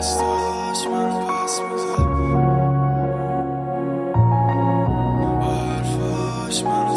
دستاش منو پس میزد، با حرفاش منو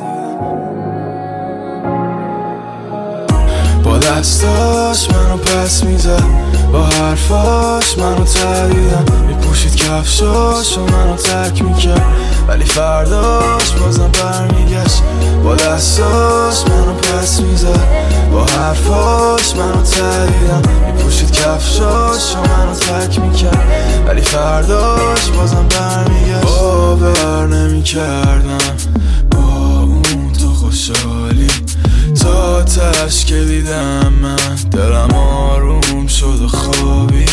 تدیدم. با دستاش منو پس میزد، با حرفاش منو تدیدم. میپوشید کفشاش و منو ترک میکرد، ولی فرداش بازم برمیگشت. با دستاش منو پس میزد، با حرفاش منو تدیدم. میپوشید کفشاش و منو ترک میکرد، ولی فرداش بازم برمیگشت. باور نمیکردم با اون تو خوشحالی، تا تش که دیدم من دلم آروم شد و خوابی.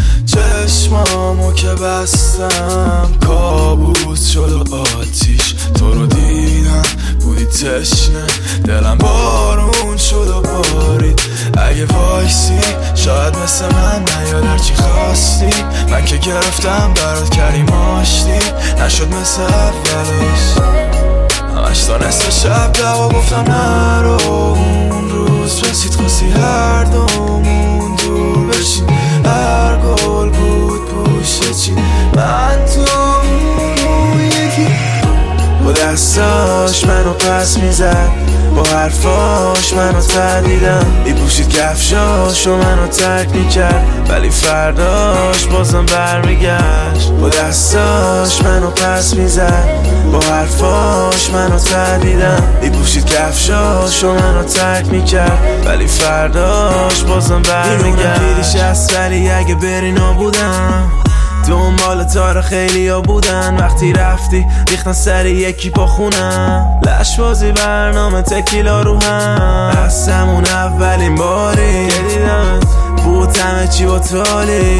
چشمامو که بستم کابوس شد و آتیش، تو رو دیدم بودی تشنه، دلم بارون شد و بارید. اگه وایسی شاید مثل من نیاد هرچی خواستی، من که گرفتم برات کردیم آشتی، نشد مثل اولش. همش تا نصف شب دوا گفتم نرو، اون روز رسید خواستی هر دومون دور بشیم. هر گل بود پوشه چی، من تو اون یکی. با دستاش منو پس میزد، با حرفاش منو تدیدم. میپوشید کفشاش و منو ترک میکرد، ولی فرداش بازم برمیگشت. با دستاش منو پس میزد، با حرفاش منو تدیدم. میپوشید کفشاش و منو ترک میکرد، ولی فرداش بازم برمیگشت. پیریش هست ولی اگه بری نبودم، دنبال تار خیلی ها بودن. وقتی رفتی ریختن سر یکی پا خونم، لشبازی برنامه تکیلا رو هم. از همون اولین باری که دیدمت بود همه چی با تالی.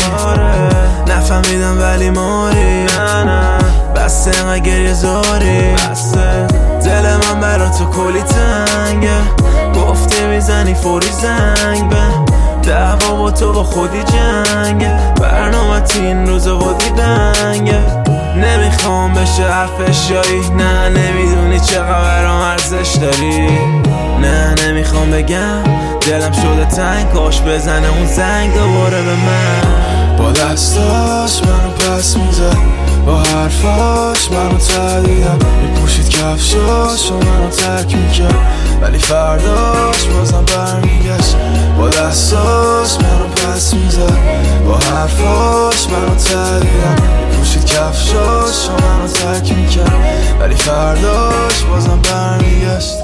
نفهمیدم ولی ماری، نه بسته اینقدر گریه زاری. بسته دل من برا تو کلی تنگه، گفته میزنی فوری زنگ به دعوا با تو با خودی جنگه. برنامه این روزا بودی دنگه، نمیخوام بشه حرفش جایی. نه نمیدونی چقدر برام ارزش داری. نه نمیخوام بگم دلم شده تنگ، کاش بزنه اون زنگ دوباره به من. با دستاش منو پس میزد، با حرفاش منو تدیدم. میپوشید کفشاش و منو ترک میکرد، ولی فرداش بازم برمیگشت. با دستاش منو پس میزد، با حرفاش منو تدیدم. میپوشید کفشاش و منو ترک میکرد، ولی فرداش بازم برمیگشت.